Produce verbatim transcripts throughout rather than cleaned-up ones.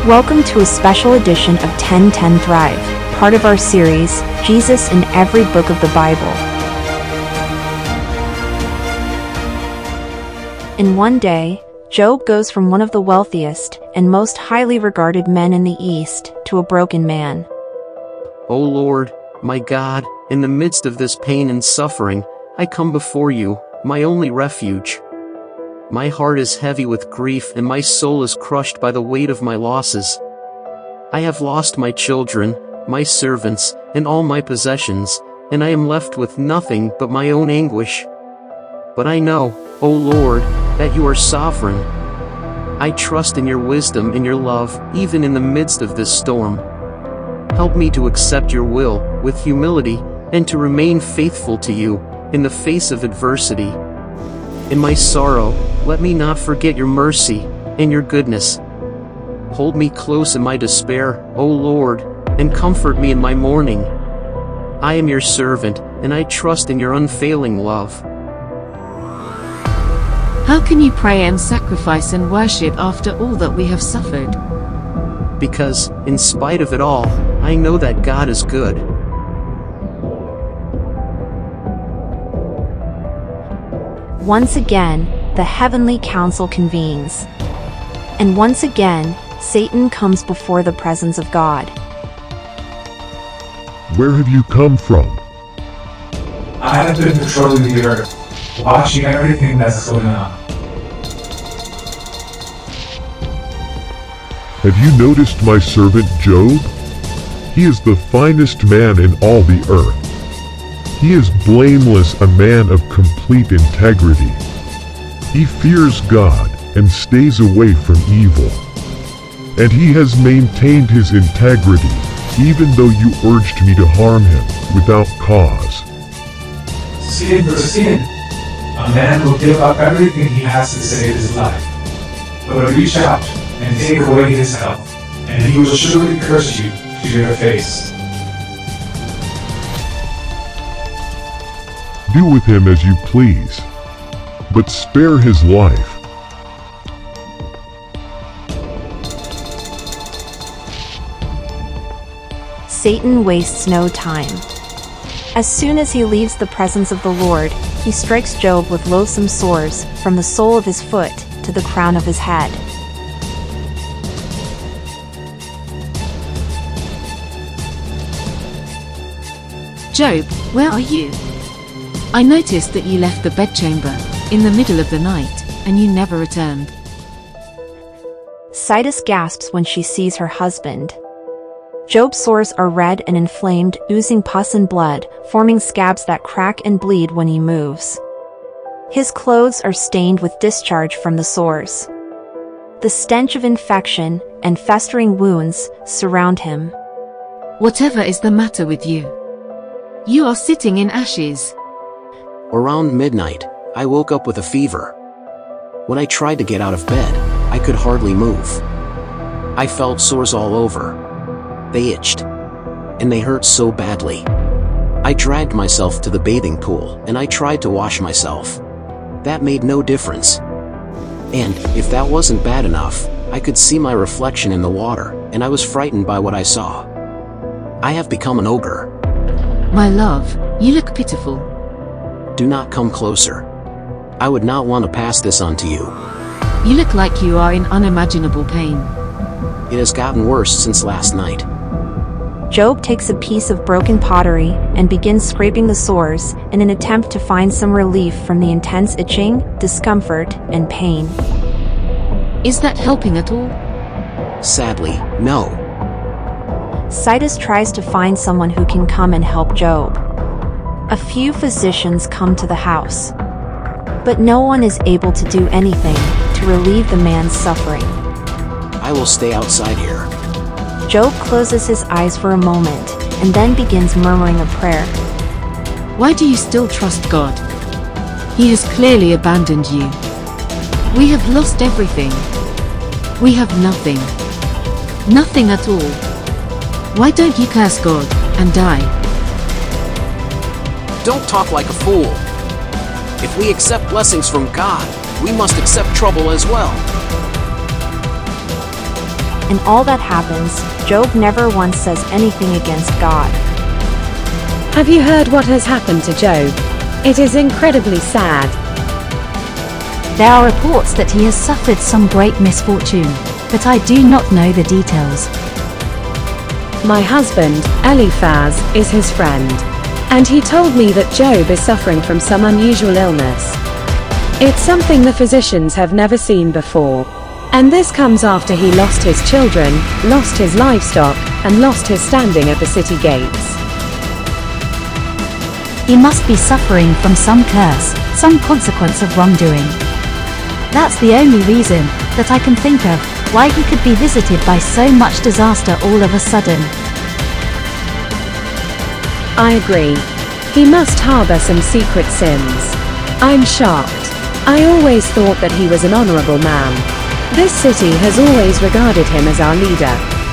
Welcome to a special edition of ten ten Thrive, part of our series, Jesus in Every Book of the Bible. In one day, Job goes from one of the wealthiest and most highly regarded men in the East to a broken man. O Lord, my God, in the midst of this pain and suffering, I come before you, my only refuge. My heart is heavy with grief and my soul is crushed by the weight of my losses. I have lost my children, my servants, and all my possessions, and I am left with nothing but my own anguish. But I know, O Lord, that you are sovereign. I trust in your wisdom and your love, even in the midst of this storm. Help me to accept your will, with humility, and to remain faithful to you, in the face of adversity. In my sorrow, let me not forget your mercy and your goodness. Hold me close in my despair, O Lord, and comfort me in my mourning. I am your servant, and I trust in your unfailing love. How can you pray and sacrifice and worship after all that we have suffered? Because, in spite of it all, I know that God is good. Once again, the heavenly council convenes. And once again, Satan comes before the presence of God. Where have you come from? I have been patrolling the earth, watching everything that's going on. Have you noticed my servant Job? He is the finest man in all the earth. He is blameless, a man of complete integrity. He fears God and stays away from evil. And he has maintained his integrity, even though you urged me to harm him without cause. Sin for sin. A man will give up everything he has to save his life. But reach out and take away his health, and he will surely curse you to your face. Do with him as you please, but spare his life. Satan wastes no time. As soon as he leaves the presence of the Lord, he strikes Job with loathsome sores, from the sole of his foot to the crown of his head. Job, where are you? I noticed that you left the bedchamber in the middle of the night, and you never returned. Sidus gasps when she sees her husband. Job's sores are red and inflamed, oozing pus and blood, forming scabs that crack and bleed when he moves. His clothes are stained with discharge from the sores. The stench of infection and festering wounds surround him. Whatever is the matter with you? You are sitting in ashes. Around midnight, I woke up with a fever. When I tried to get out of bed, I could hardly move. I felt sores all over. They itched, and they hurt so badly. I dragged myself to the bathing pool, and I tried to wash myself. That made no difference. And, if that wasn't bad enough, I could see my reflection in the water, and I was frightened by what I saw. I have become an ogre. My love, you look pitiful. Do not come closer. I would not want to pass this on to you. You look like you are in unimaginable pain. It has gotten worse since last night. Job takes a piece of broken pottery and begins scraping the sores in an attempt to find some relief from the intense itching, discomfort, and pain. Is that helping at all? Sadly, no. Sidus tries to find someone who can come and help Job. A few physicians come to the house, but no one is able to do anything to relieve the man's suffering. I will stay outside here. Job closes his eyes for a moment, and then begins murmuring a prayer. Why do you still trust God? He has clearly abandoned you. We have lost everything. We have nothing. Nothing at all. Why don't you curse God and die? Don't talk like a fool. If we accept blessings from God, we must accept trouble as well. In all that happens, Job never once says anything against God. Have you heard what has happened to Job? It is incredibly sad. There are reports that he has suffered some great misfortune, but I do not know the details. My husband, Eliphaz, is his friend, and he told me that Job is suffering from some unusual illness. It's something the physicians have never seen before. And this comes after he lost his children, lost his livestock, and lost his standing at the city gates. He must be suffering from some curse, some consequence of wrongdoing. That's the only reason that I can think of why he could be visited by so much disaster all of a sudden. I agree. He must harbor some secret sins. I'm shocked. I always thought that he was an honorable man. This city has always regarded him as our leader.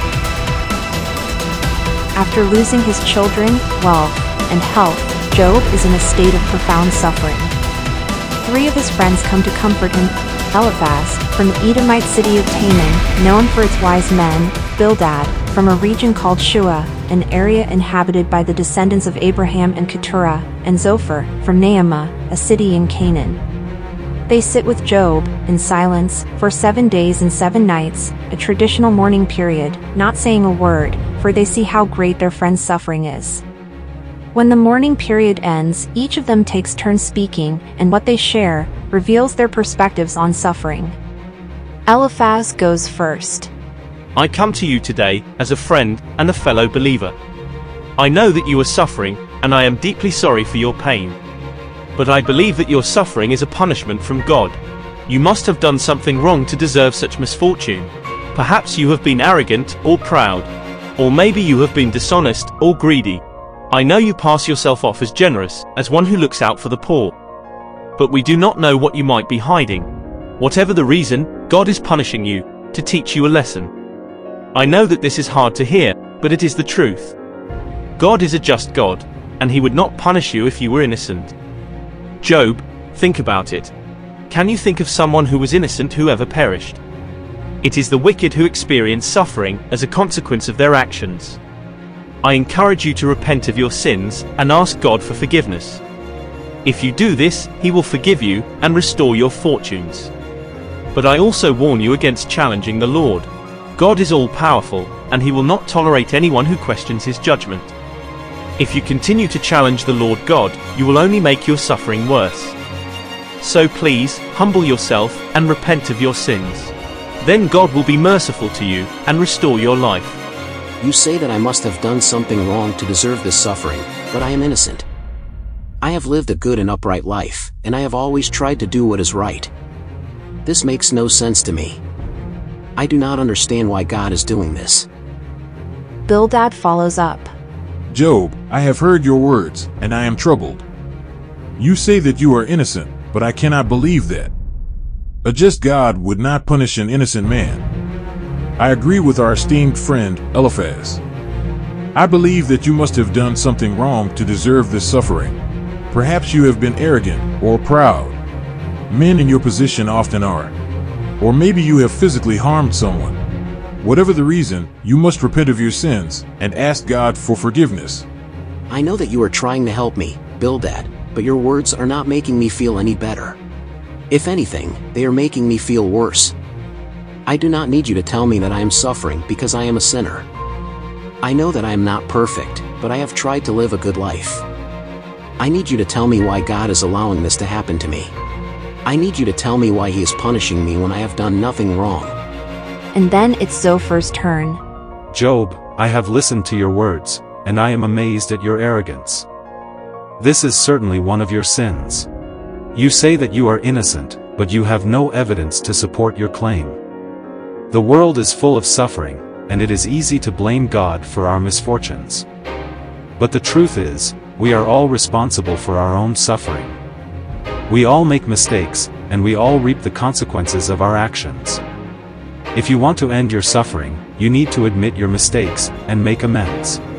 After losing his children, wealth, and health, Job is in a state of profound suffering. Three of his friends come to comfort him. Eliphaz, from the Edomite city of Teman, known for its wise men; Bildad, from a region called Shua, an area inhabited by the descendants of Abraham and Keturah; and Zophar, from Naamah, a city in Canaan. They sit with Job, in silence, for seven days and seven nights, a traditional mourning period, not saying a word, for they see how great their friend's suffering is. When the mourning period ends, each of them takes turns speaking, and what they share reveals their perspectives on suffering. Eliphaz goes first. I come to you today as a friend and a fellow believer. I know that you are suffering, and I am deeply sorry for your pain. But I believe that your suffering is a punishment from God. You must have done something wrong to deserve such misfortune. Perhaps you have been arrogant or proud. Or maybe you have been dishonest or greedy. I know you pass yourself off as generous, as one who looks out for the poor. But we do not know what you might be hiding. Whatever the reason, God is punishing you, to teach you a lesson. I know that this is hard to hear, but it is the truth. God is a just God, and He would not punish you if you were innocent. Job, think about it. Can you think of someone who was innocent who ever perished? It is the wicked who experience suffering as a consequence of their actions. I encourage you to repent of your sins and ask God for forgiveness. If you do this, He will forgive you and restore your fortunes. But I also warn you against challenging the Lord. God is all-powerful, and He will not tolerate anyone who questions His judgment. If you continue to challenge the Lord God, you will only make your suffering worse. So please, humble yourself and repent of your sins. Then God will be merciful to you and restore your life. You say that I must have done something wrong to deserve this suffering, but I am innocent. I have lived a good and upright life, and I have always tried to do what is right. This makes no sense to me. I do not understand why God is doing this. Bildad follows up. Job, I have heard your words, and I am troubled. You say that you are innocent, but I cannot believe that. A just God would not punish an innocent man. I agree with our esteemed friend, Eliphaz. I believe that you must have done something wrong to deserve this suffering. Perhaps you have been arrogant or proud. Men in your position often are. Or maybe you have physically harmed someone. Whatever the reason, you must repent of your sins and ask God for forgiveness. I know that you are trying to help me, Bildad, but your words are not making me feel any better. If anything, they are making me feel worse. I do not need you to tell me that I am suffering because I am a sinner. I know that I am not perfect, but I have tried to live a good life. I need you to tell me why God is allowing this to happen to me. I need you to tell me why He is punishing me when I have done nothing wrong. And then it's Zophar's turn. Job, I have listened to your words, and I am amazed at your arrogance. This is certainly one of your sins. You say that you are innocent, but you have no evidence to support your claim. The world is full of suffering, and it is easy to blame God for our misfortunes. But the truth is, we are all responsible for our own suffering. We all make mistakes, and we all reap the consequences of our actions. If you want to end your suffering, you need to admit your mistakes and make amends.